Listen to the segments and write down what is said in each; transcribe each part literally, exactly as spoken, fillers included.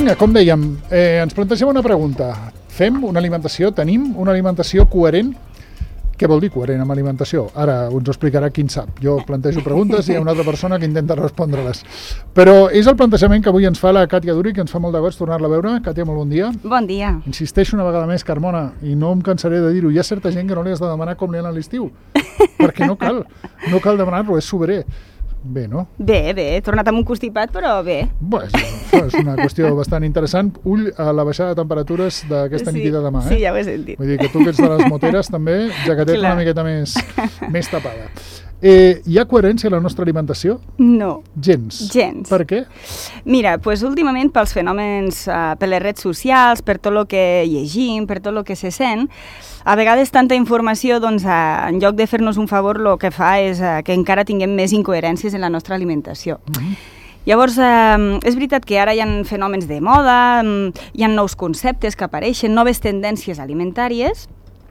vinga, com dèiem, eh, ens plantegem una pregunta. Fem una alimentació, tenim una alimentació coherent? Què vol dir coherent amb alimentació? Ara us ho explicarà qui en sap. Jo plantejo preguntes i hi ha una altra persona que intenta respondre-les. Però és el plantejament que avui ens fa la Càtia Duri, que ens fa molt de goig tornar-la a veure. Càtia, molt bon dia. Bon dia. Insisteixo una vegada més, Carmona, i no em cansaré de dir-ho, hi ha certa gent que no li has de demanar com li ha anat l'estiu, perquè no cal, no cal demanar-lo, és soberer. Bé, no? Bé, bé, he tornat amb un constipat, però bé. Bé, és una qüestió bastant interessant. Ull a la baixada de temperatures d'aquesta sí, nit i de demà, eh? Sí, ja ho he sentit. Vull dir que tu que ets de les moteres també, jaqueteta una miqueta més, més tapada. Eh, hi ha coherència a la nostra alimentació? No. Gens. Gens. Per què? Mira, doncs últimament pels fenòmens, uh, per les redes socials, per tot el que llegim, per tot el que se sent, a vegades tanta informació, doncs, uh, en lloc de fer-nos un favor, el que fa és uh, que encara tinguem més incoherències en la nostra alimentació. Mm-hmm. Llavors, eh, és veritat que ara hi ha fenòmens de moda, hi ha nous conceptes que apareixen, noves tendències alimentàries,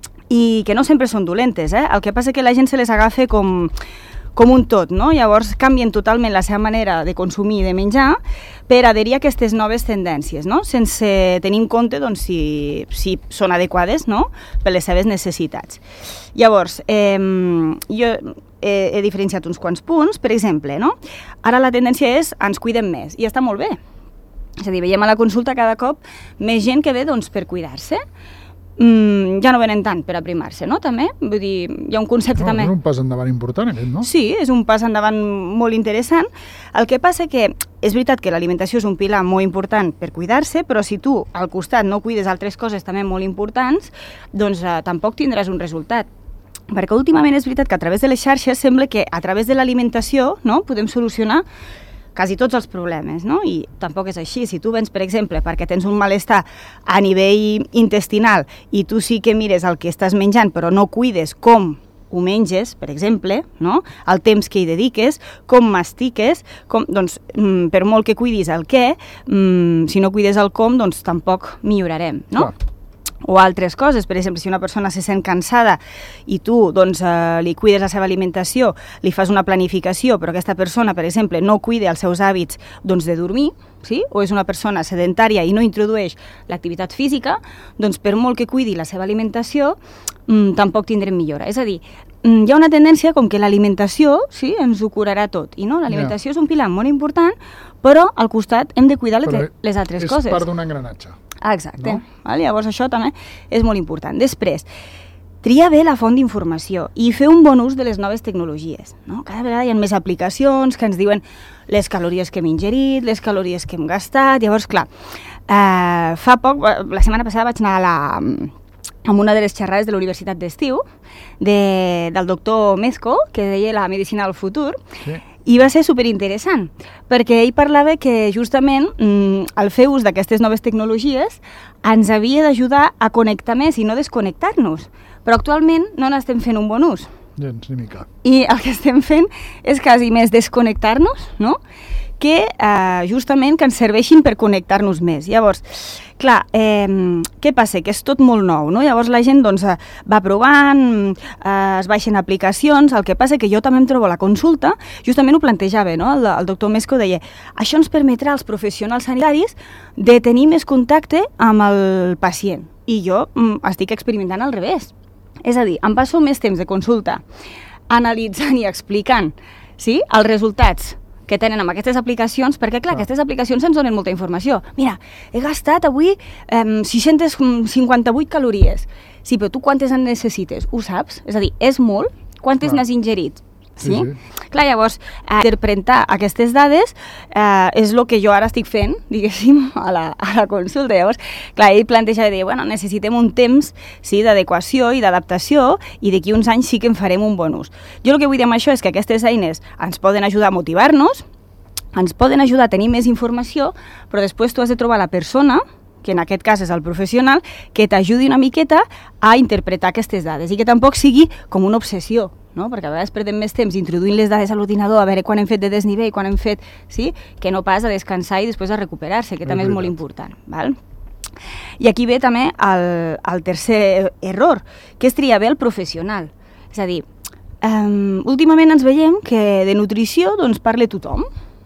i que no sempre són dolentes, eh? El que passa és que la gent se les agafa com, com un tot, no? Llavors canvien totalment la seva manera de consumir i de menjar per adherir a aquestes noves tendències, no? Sense tenir en compte doncs, si, si són adequades, no? Per les seves necessitats. Llavors, eh, jo he, he diferenciat uns quants punts, per exemple, no? Ara la tendència és ens cuidem més, i està molt bé. És a dir, veiem a la consulta cada cop més gent que ve doncs, per cuidar-se. Mm, ja no venen tant per aprimar-se, no? També, vull dir, hi ha un concepte no, també... És un pas endavant important, aquest, no? Sí, és un pas endavant molt interessant. El que passa que és veritat que l'alimentació és un pilar molt important per cuidar-se, però si tu al costat no cuides altres coses també molt importants, doncs eh, tampoc tindràs un resultat. Perquè últimament és veritat que a través de les xarxes sembla que a través de l'alimentació, no, podem solucionar quasi tots els problemes, no? I tampoc és així. Si tu vens, per exemple, perquè tens un malestar a nivell intestinal i tu sí que mires el que estàs menjant però no cuides com ho menges, per exemple, no? El temps que hi dediques, com mastiques, com, doncs, per molt que cuidis el què, si no cuides el com, doncs tampoc millorarem, no? Clar. O altres coses, per exemple, si una persona se sent cansada i tu doncs, eh, li cuides la seva alimentació, li fas una planificació, però aquesta persona, per exemple, no cuida els seus hàbits doncs, de dormir, sí? O és una persona sedentària i no introdueix l'activitat física, doncs per molt que cuidi la seva alimentació, mmm, tampoc tindrem millora. És a dir, hi ha una tendència com que l'alimentació sí, ens ho curarà tot, i no? L'alimentació yeah. és un pilar molt important, però al costat hem de cuidar les, les altres és coses. És part d'un engranatge. Exacte. No? Vale? Llavors això també és molt important. Després, triar bé la font d'informació i fer un bon ús de les noves tecnologies. No? Cada vegada hi ha més aplicacions que ens diuen les calories que hem ingerit, les calories que hem gastat. Llavors, clar, eh, fa poc, la setmana passada vaig anar a la... amb una de les xerrades de la Universitat d'Estiu, de, del doctor Mezco, que deia la medicina del futur, sí. I va ser superinteressant, perquè ell parlava que justament mm, el fer ús d'aquestes noves tecnologies ens havia d'ajudar a connectar més i no desconnectar-nos, però actualment no n'estem fent un bon ús. Gens, ni mica. I el que estem fent és quasi més desconnectar-nos, no?, que eh, justament que ens serveixin per connectar-nos més. Llavors, clar, eh, què passa? Que és tot molt nou, no? Llavors la gent doncs, va provant, eh, es baixen aplicacions, el que passa que jo també em trobo a la consulta, justament ho plantejava, no? El, el doctor Mesco deia, això ens permetrà als professionals sanitaris de tenir més contacte amb el pacient. I jo mm, estic experimentant al revés. És a dir, em passo més temps de consulta analitzant i explicant sí, els resultats que tenen amb aquestes aplicacions, perquè clar, aquestes aplicacions ens donen molta informació. Mira, he gastat avui eh, sis-centes cinquanta-vuit calories. Sí, però tu quantes en necessites? Ho saps? És a dir, és molt? Quantes n'has ingerit? Sí? Sí, sí. Clar, llavors, eh, interpretar aquestes dades eh, és el que jo ara estic fent, diguéssim, a la, a la consulta. Llavors, clar, ell planteja de dir, bueno, necessitem un temps sí, d'adequació i d'adaptació i d'aquí uns anys sí que en farem un bon ús. Jo el que vull dir amb això és que aquestes eines ens poden ajudar a motivar-nos, ens poden ajudar a tenir més informació, però després tu has de trobar la persona que en aquest cas és el professional, que t'ajudi una miqueta a interpretar aquestes dades i que tampoc sigui com una obsessió, no? Perquè a vegades perdem més temps introduint les dades a l'ordinador a veure quan hem fet de desnivell, quan hem fet, sí? Que no pas a descansar i després a recuperar-se, que és també veritat. És molt important. Val? I aquí ve també el, el tercer error, que és triar bé el professional. És a dir, um, últimament ens veiem que de nutrició doncs, parla tothom,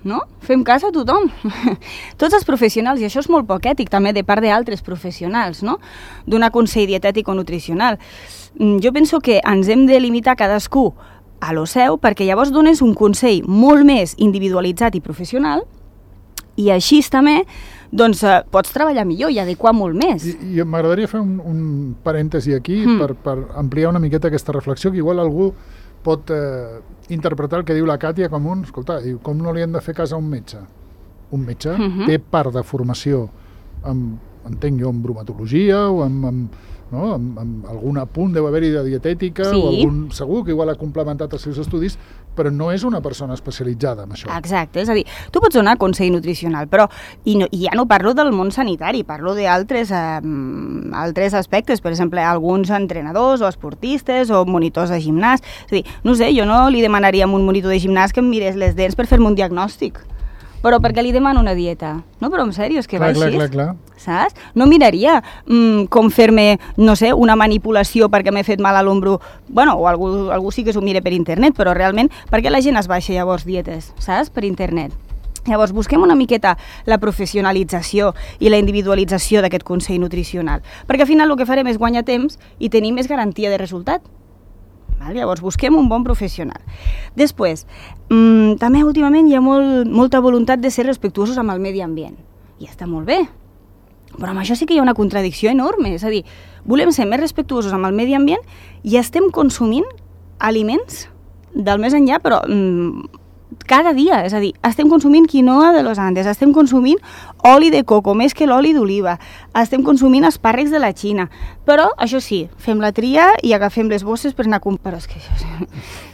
no? Fem cas a tothom. Tots els professionals, i això és molt poc ètic també de part d'altres professionals, no? Donar consell dietètic o nutricional. Jo penso que ens hem de limitar cadascú a lo seu, perquè llavors dones un consell molt més individualitzat i professional, i així també doncs, eh, pots treballar millor i adequar molt més. I, i m'agradaria fer un, un parèntesi aquí mm. per, per ampliar una miqueta aquesta reflexió, que igual algú pot eh, interpretar el que diu la Càtia com un, escolta, com no li hem de fer cas a un metge? Un metge mm-hmm. té part de formació, amb, entenc jo, en bromatologia o amb, amb, no? amb, amb algun apunt deu haver-hi de dietètica, sí. o algun, segur que igual ha complementat els seus estudis, però no és una persona especialitzada en això. Exacte, és a dir, tu pots donar consell nutricional, però i, no, i ja no parlo del món sanitari, parlo d'altres eh, altres aspectes, per exemple, alguns entrenadors o esportistes o monitors de gimnàs. És a dir, no sé, jo no li demanaria a un monitor de gimnàs que em mirés les dents per fer-me un diagnòstic, però perquè li demano una dieta. No, però en sèrio, és que clar, va clar, així. Clar, clar. Saps? No miraria mm, com fer-me, no sé, una manipulació perquè m'he fet mal a l'ombro. Bueno, o algú, algú sí que s'ho mire per internet, però realment, per què la gent es baixa llavors dietes, saps? Per internet. Llavors, busquem una miqueta la professionalització i la individualització d'aquest consell nutricional, perquè al final el que farem és guanyar temps i tenir més garantia de resultat. Val? Llavors, busquem un bon professional. Després, mmm, també últimament hi ha molt, molta voluntat de ser respectuosos amb el medi ambient. I està molt bé. Però amb això sí que hi ha una contradicció enorme. És a dir, volem ser més respectuosos amb el medi ambient i estem consumint aliments del més enllà, però mmm, cada dia. És a dir, estem consumint quinoa de los Andes, estem consumint oli de coco, més que l'oli d'oliva, estem consumint espàrrecs de la Xina. Però, això sí, fem la tria i agafem les bosses per anar a comprar. Però és que això...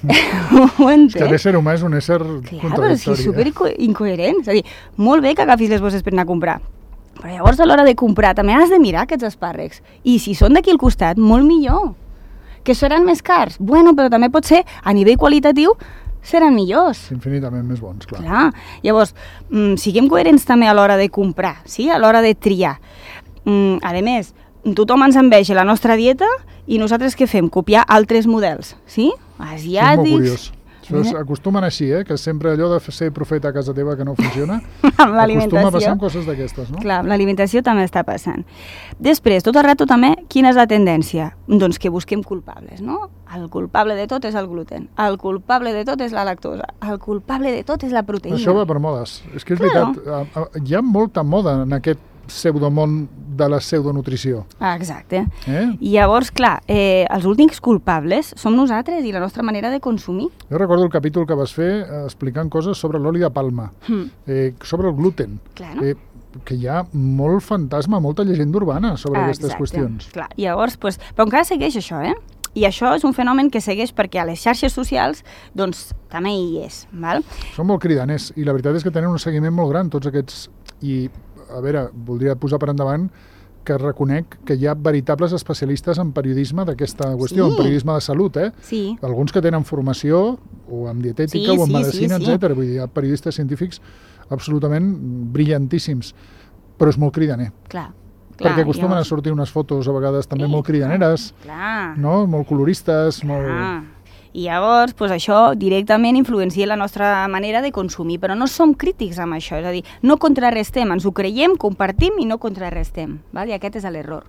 Ho entens? És que l'ésser humà és un ésser contradictori. contradictori. Clar, però és que és superincoherent. És a dir, molt bé que agafis les bosses per anar a comprar, però llavors a l'hora de comprar també has de mirar aquests espàrrecs. I si són d'aquí al costat, molt millor. Que seran més cars? Bueno, però també pot ser, a nivell qualitatiu, seran millors. Infinitament més bons, clar. Clar. Llavors, mm, siguem coherents també a l'hora de comprar, sí? A l'hora de triar. Mm, a més, tothom ens enveja la nostra dieta i nosaltres què fem? Copiar altres models, sí? Asiàtics... És molt curiós. Això acostumen així, eh? Que sempre allò de ser profeta a casa teva que no funciona, amb l'alimentació. Acostuma a passar coses d'aquestes, no? Clar, amb l'alimentació també està passant. Després, tot el rato també, quina és la tendència? Doncs que busquem culpables, no? El culpable de tot és el gluten, el culpable de tot és la lactosa, el culpable de tot és la proteïna. Això va per modes. És que és Claro. veritat, hi ha molta moda en aquest pseudomón de la pseudonutrició. Ah, exacte. Eh? I llavors, clar, eh, els últims culpables som nosaltres i la nostra manera de consumir. Jo recordo el capítol que vas fer eh, explicant coses sobre l'oli de palma, Mm. eh, sobre el gluten, Claro. eh, que hi ha molt fantasma, molta llegenda urbana sobre Ah, aquestes exacte. qüestions. Clar, llavors, pues, però encara segueix això, eh? I això és un fenomen que segueix perquè a les xarxes socials doncs també hi és. Val? Són molt cridaners i la veritat és que tenen un seguiment molt gran tots aquests. I, a veure, voldria posar per endavant que reconec que hi ha veritables especialistes en periodisme d'aquesta qüestió, Sí. en periodisme de salut, eh? Sí. Alguns que tenen formació o en dietètica Sí, o en sí, medicina, sí, sí. etcètera. Vull dir, hi ha periodistes científics absolutament brillantíssims, però és molt cridaner. Clar. clar Perquè acostumen llavors- a sortir unes fotos a vegades també Sí, molt cridaneres, Clar. no? Molt coloristes, molt... Ah. I llavors, pues això directament influencia la nostra manera de consumir, però no som crítics amb això, és a dir, no contrarrestem, ens ho creiem, compartim i no contrarrestem, val? I aquest és l'error.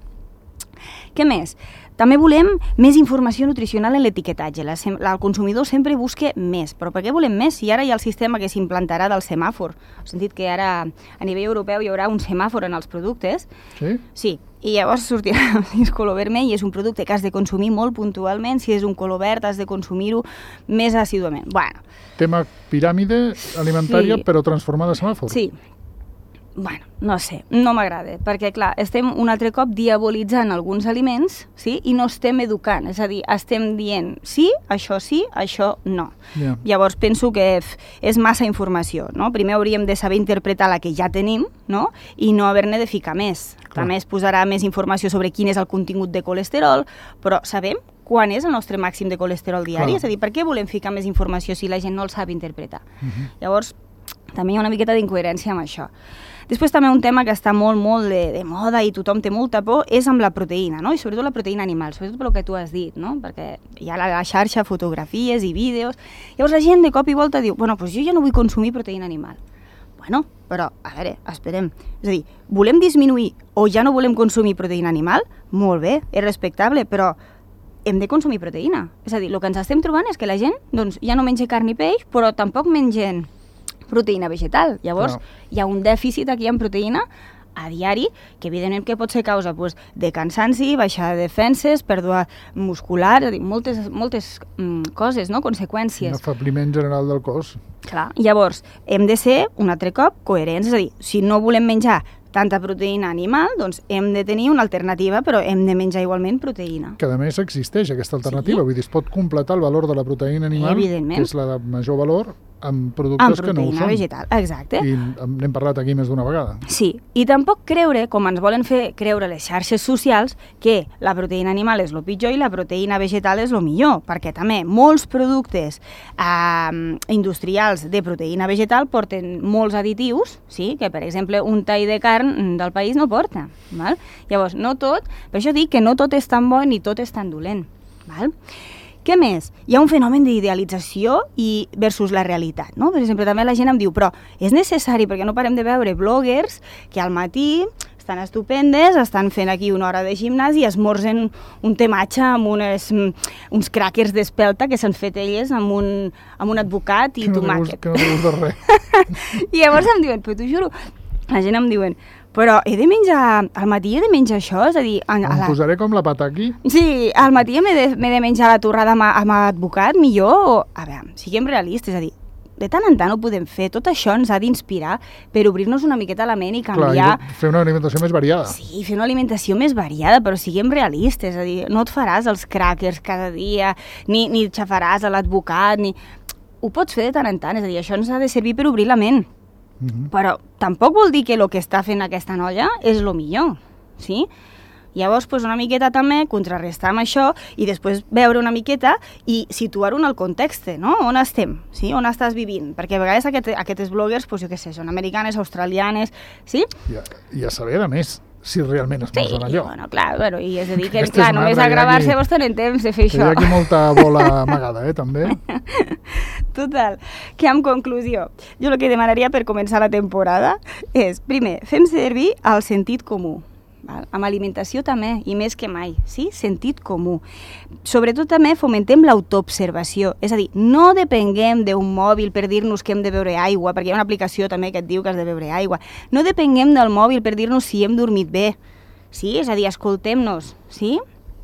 Què més? També volem més informació nutricional en l'etiquetatge. La, sem- el consumidor sempre busca més. Però per què volem més? Si ara hi ha el sistema que s'implantarà del semàfor. He sentit que ara a nivell europeu hi haurà un semàfor en els productes. Sí? Sí, i llavors sortirà si és color vermell i és un producte que has de consumir molt puntualment, si és un color verd has de consumir-ho més assíduament. Bueno, Tema piràmide alimentària, Sí. però transformada a semàfor. sí. Bueno, no sé, no m'agrada, perquè clar, estem un altre cop diabolitzant alguns aliments, sí, i no estem educant, és a dir, estem dient sí, això sí, això no. Ja. Llavors penso que f- és massa informació, no? Primer hauríem de saber interpretar la que ja tenim, no? I no haver-ne de ficar més. Clar. També es posarà més informació sobre quin és el contingut de colesterol, però sabem quan és el nostre màxim de colesterol diari? Clar. És a dir, per què volem ficar més informació si la gent no el sap interpretar? Mhm. Llavors, també hi ha una miqueta d'incoherència amb això. Després també un tema que està molt, molt de, de moda i tothom té molta por és amb la proteïna, no? I sobretot la proteïna animal, sobretot pel que tu has dit, no? Perquè hi ha a la xarxa fotografies i vídeos. Llavors la gent de cop i volta diu, bueno, doncs jo ja no vull consumir proteïna animal. Bueno, però, a veure, esperem. És a dir, volem disminuir o ja no volem consumir proteïna animal? Molt bé, és respectable, però hem de consumir proteïna. És a dir, el que ens estem trobant és que la gent doncs, ja no menja carn i peix, però tampoc mengen proteïna vegetal. Llavors, no. hi ha un dèficit aquí en proteïna a diari, que evidentment que pot ser causa pues, de cansanci, baixada de defenses, pèrdua muscular, és a dir, moltes, moltes mm, coses, no? Conseqüències. Un afebliment general del cos. Clar, llavors, hem de ser, un altre cop, coherents, és a dir, si no volem menjar tanta proteïna animal, doncs hem de tenir una alternativa, però hem de menjar igualment proteïna. Que a més existeix aquesta alternativa, sí. vull dir, es pot completar el valor de la proteïna animal, que és la de major valor, amb productes que no ho són. Amb proteïna vegetal, exacte. I n'hem parlat aquí més d'una vegada. Sí, i tampoc creure, com ens volen fer creure les xarxes socials, que la proteïna animal és el pitjor i la proteïna vegetal és el millor, perquè també molts productes eh, industrials de proteïna vegetal porten molts additius, sí? Que per exemple un tall de carn del país no porta. Val? Llavors, no tot, per això dic que no tot és tan bo ni tot és tan dolent. Val? Què més? Hi ha un fenomen d'idealització i versus la realitat, no? Per exemple, també la gent em diu, però és necessari, perquè no parem de veure bloggers que al matí estan estupendes, estan fent aquí una hora de gimnàs i esmorzen un tematge amb unes, uns crackers d'espelta que s'han fet elles amb un, amb un advocat i que no tomàquet. Que no té gust de res. I llavors em diuen, però t'ho juro, la gent em diuen, però he de menjar, al matí he de menjar això? És a dir... A, a em la... posaré com la pata aquí? Sí, al matí m'he de, de menjar la torrada amb, amb advocat, millor? O... A veure, siguem realistes, és a dir, de tant en tant ho podem fer. Tot això ens ha d'inspirar per obrir-nos una miqueta la ment i canviar... Clar, i fer una alimentació més variada. Sí, fer una alimentació més variada, però siguem realistes, és a dir, no et faràs els crackers cada dia, ni, ni et xafaràs a l'advocat, ni... Ho pots fer de tant en tant, és a dir, això ens ha de servir per obrir la ment. Uh-huh. Però tampoc vol dir que el que està fent aquesta noia és el millor, sí? Llavors, pues, una miqueta també contrarrestar amb això i després veure una miqueta i situar-ho en el context, no? On estem, sí? On estàs vivint? Perquè a vegades aquest, aquestes bloggers, pues, jo què sé, són americanes, australianes, sí? I a, i a saber, a més, si realment es posen sí, allò. Bueno, clar, bueno, i és a dir que, Aquesta clar, és només marra, a gravar-se aquí, vos tenen temps de fer això. Hi ha aquí molta bola amagada, eh, també. Total, que en conclusió, jo el que demanaria per començar la temporada és, primer, fem servir el sentit comú. Val? Amb alimentació també, i més que mai, sí? Sentit comú. Sobretot també fomentem l'autoobservació, és a dir, no depenguem d'un mòbil per dir-nos que hem de beure aigua, perquè hi ha una aplicació també que et diu que has de beure aigua, no depenguem del mòbil per dir-nos si hem dormit bé, sí? És a dir, escoltem-nos, sí?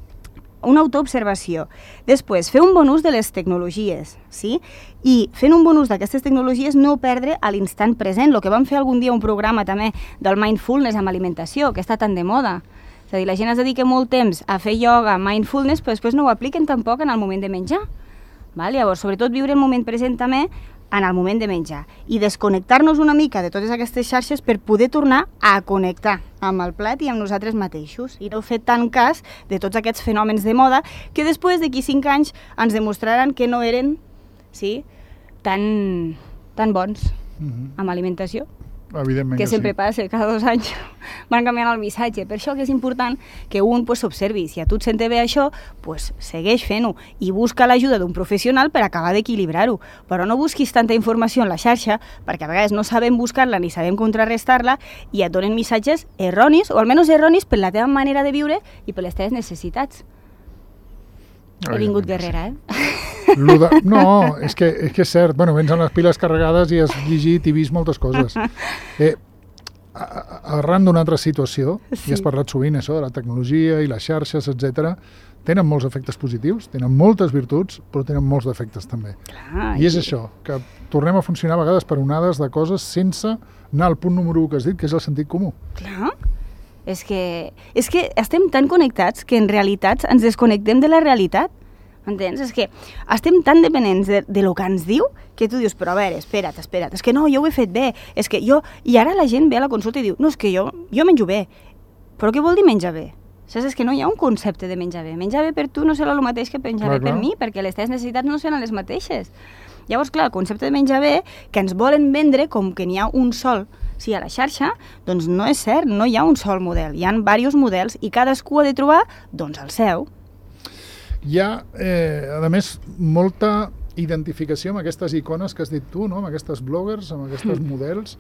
Una autoobservació. Després, fer un bon ús de les tecnologies, sí? I fent un bon ús d'aquestes tecnologies no perdre a l'instant present, el que vam fer algun dia un programa també del mindfulness amb alimentació, que està tan de moda. És a dir, la gent es dedica molt temps a fer ioga, mindfulness, però després no ho apliquen tampoc en el moment de menjar. Val? Llavors, sobretot viure el moment present també en el moment de menjar i desconnectar-nos una mica de totes aquestes xarxes per poder tornar a connectar amb el plat i amb nosaltres mateixos i no fer tant cas de tots aquests fenòmens de moda que després d'aquí cinc anys ens demostraran que no eren sí, tan, tan bons uh-huh. amb alimentació. Evidentment que, que sempre sí. passa, cada dos anys van canviant el missatge. Per això que és important que un pues, s'observi. Si a tu et sente bé això, pues, segueix fent-ho i busca l'ajuda d'un professional per acabar d'equilibrar-ho. Però no busquis tanta informació en la xarxa, perquè a vegades no sabem buscar-la ni sabem contrarrestar-la i et donen missatges erronis, o almenys erronis per la teva manera de viure i per les teves necessitats. He vingut guerrera, eh? De... No, és que, és que és cert. Bueno, vens amb les piles carregades i has llegit i vist moltes coses. Eh, arran d'una altra situació, sí. i has parlat sovint això de la tecnologia i les xarxes, etcètera, tenen molts efectes positius, tenen moltes virtuts, però tenen molts defectes també. Clar, I és això, que tornem a funcionar a vegades per onades de coses sense anar al punt número u que has dit, que és el sentit comú. Clar. És que, és que estem tan connectats que en realitat ens desconnectem de la realitat. Entens? És que estem tan dependents de, de lo que ens diu que tu dius, però a veure, espera't, espera't, és que no, jo ho he fet bé, és que jo... I ara la gent ve a la consulta i diu, no, és que jo, jo menjo bé. Però què vol dir menjar bé? Saps? És que no hi ha un concepte de menjar bé. Menjar bé per tu no serà el mateix que menjar bé per mi, perquè les teves necessitats no seran les mateixes. Llavors, clar, el concepte de menjar bé, que ens volen vendre com que n'hi ha un sol, sí, a la xarxa, doncs no és cert, no hi ha un sol model, hi ha diversos models i cadascú ha de trobar, doncs, el seu. Hi ha, eh, a més, molta identificació amb aquestes icones que has dit tu, no? Amb aquestes bloggers, amb aquests mm. models.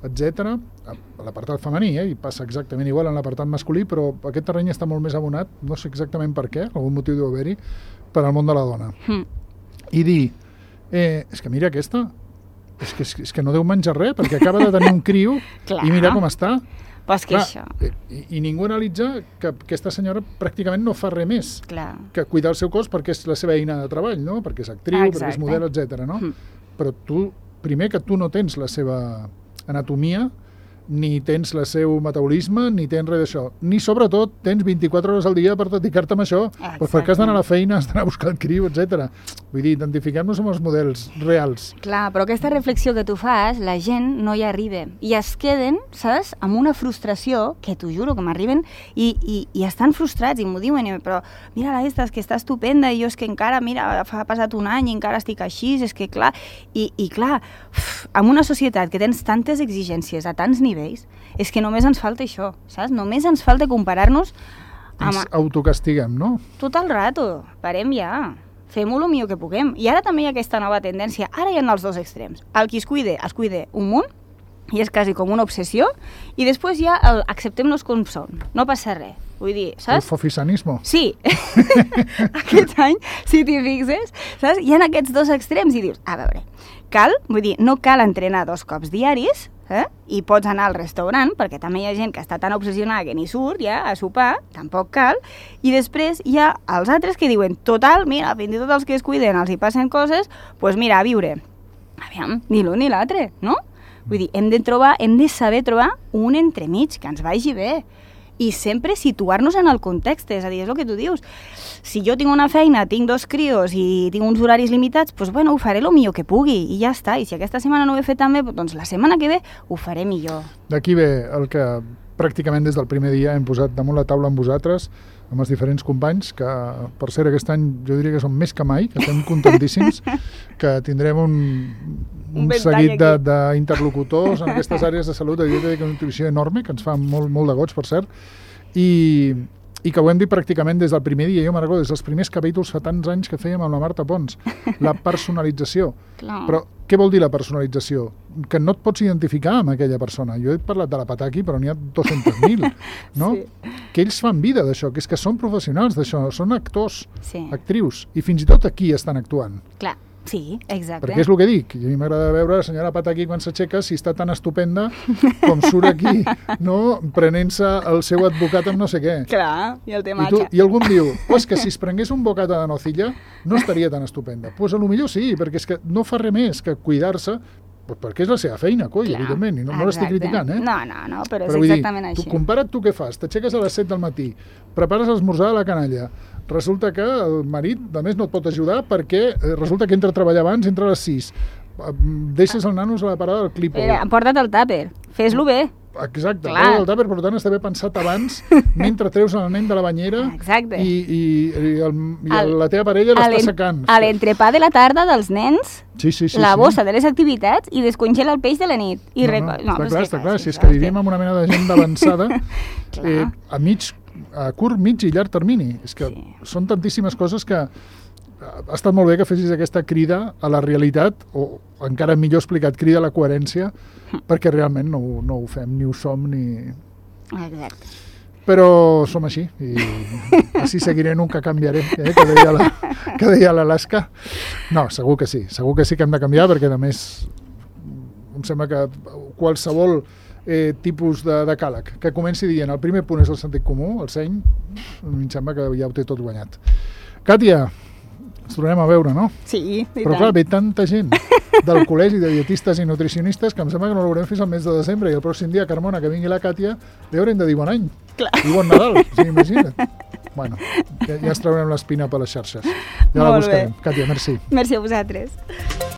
etcètera. A l'apartat femení, eh? I passa exactament igual en l'apartat masculí, però aquest terreny està molt més abonat, no sé exactament per què, algun motiu deu haver-hi, per al món de la dona. Mm. I dir, eh, és que mira aquesta, és que, és que no deu menjar res, perquè acaba de tenir un criu i mira com està. Pues que Clar, això. I, I ningú analitza que aquesta senyora pràcticament no fa res més Clar. que cuidar el seu cos perquè és la seva eina de treball, no? Perquè és actriu, Exacte. perquè és model, etcètera. No? Mm. Però tu, primer que tu no tens la seva anatomia, ni tens el seu metabolisme, ni tens res d'això. Ni, sobretot, tens vint-i-quatre hores al dia per dedicar-te a això. Però perquè has d'anar a la feina, has d'anar a buscar el criu, etcètera. Vull dir, identifiquem-nos amb els models reals. Clar, però aquesta reflexió que tu fas, la gent no hi arriba. I es queden, saps, amb una frustració, que t'ho juro, que m'arriben, i, i, i estan frustrats, i m'ho diuen, i, però mira la esta, és que està estupenda, i jo és que encara, mira, ha passat un any i encara estic així, és que clar, i, i clar, uf, amb una societat que tens tantes exigències a tants nivells, és que només ens falta això, saps? Només ens falta comparar-nos amb... Ens autocastiguem, no? Tot el rato, parem ja, fem-ho el millor que puguem. I ara també hi ha aquesta nova tendència, ara hi ha els dos extrems. El qui es cuide, es cuide un munt, i és quasi com una obsessió, i després ja el, acceptem-nos com som, no passa res. Vull dir, saps? El fofisanismo. Sí. Aquest any, si t'hi fixes, saps? Hi ha aquests dos extrems i dius, a veure, cal, vull dir, no cal entrenar dos cops diaris, eh? I pots anar al restaurant, perquè també hi ha gent que està tan obsessionada que ni surt ja a sopar, tampoc cal, i després hi ha els altres que diuen, total, mira, fins i tot els que es cuiden els hi passen coses, doncs pues mira, a viure. Aviam, ni l'un ni l'altre, no? Vull dir, hem de trobar, hem de saber trobar un entremig que ens vagi bé. I sempre situar-nos en el context, és a dir, és el que tu dius. Si jo tinc una feina, tinc dos crios i tinc uns horaris limitats, doncs bueno, ho faré el millor que pugui i ja està. I si aquesta setmana no ho he fet tan bé, doncs la setmana que ve ho faré millor. D'aquí ve el que pràcticament des del primer dia hem posat damunt la taula amb vosaltres, amb els diferents companys, que per cert aquest any jo diria que són més que mai, que estem contentíssims, que tindrem un, un, un seguit d'interlocutors en aquestes àrees de salut, de dieta i de nutrició enorme, que ens fa molt, molt de goig, per cert, i, i que ho hem dit pràcticament des del primer dia. Jo me'n recordo, des dels primers capítols fa tants anys que fèiem amb la Marta Pons, la personalització. Clar. Però què vol dir la personalització? Que no et pots identificar amb aquella persona. Jo he parlat de la Pataki, però n'hi ha dos-cents mil, no? Sí. Que ells fan vida d'això, que és que són professionals d'això, són actors, sí. actrius, i fins i tot aquí estan actuant. Clar. Sí, exacte. Perquè és el que dic. A mi m'agrada veure la senyora Pataki quan s'aixeca si està tan estupenda com surt aquí, no? Prenent-se el seu advocat amb no sé què. Clar, i el té I, tu, I algú em diu, pues que si es prengués un bocata de nocilla no estaria tan estupenda. Doncs pues a lo millor sí, perquè és que no fa res més que cuidar-se, pues perquè és la seva feina, coi, Clar, evidentment, i no, no l'estic criticant, eh? No, no, no, però, però és exactament dir, així. Tu, compara't tu què fas, t'aixeques a les set del matí, prepares l'esmorzar a la canalla, resulta que el marit, a més, no et pot ajudar perquè resulta que entra a treballar abans, entra a les sis, deixes el nanos a la parada del clip. Mira, porta't el tàper, fes-lo bé. Exacte, treu el tàper, per tant està bé pensat abans mentre treus el nen de la banyera Exacte. i, i, i, el, i el, la teva parella l'està secant. A l'entrepà de la tarda dels nens, sí, sí, sí, la bossa sí. de les activitats i descongela el peix de la nit. I no, no, no, està clar, està clar, si és que vivim amb una mena de gent d'avançada eh, a mig, a curt, mig i llarg termini. És que sí. són tantíssimes coses que ha estat molt bé que fessis aquesta crida a la realitat, o encara millor explicat, crida a la coherència, perquè realment no, no ho fem, ni ho som, ni... Exacte. Però som així, i així seguiré, nunca canviaré, eh, que deia la, que deia l'Alaska. No, segur que sí, segur que sí que hem de canviar, perquè a més em sembla que qualsevol eh, tipus de decàleg que comenci dient el primer punt és el sentit comú, el seny, em sembla que ja ho té tot guanyat. Càtia, ens tornem a veure, no? Sí, i Però tant. clar, ve tanta gent del col·legi de dietistes i nutricionistes que em sembla que no l'haurem fins al mes de desembre, i el pròxim dia, Carmona, que vingui la Càtia, li haurem de dir bon any. Clar. I bon Nadal, sí, imagina't. Bueno, ja, ja ens traurem l'espina per les xarxes. Ja la buscarem. Càtia, merci. Merci a vosaltres.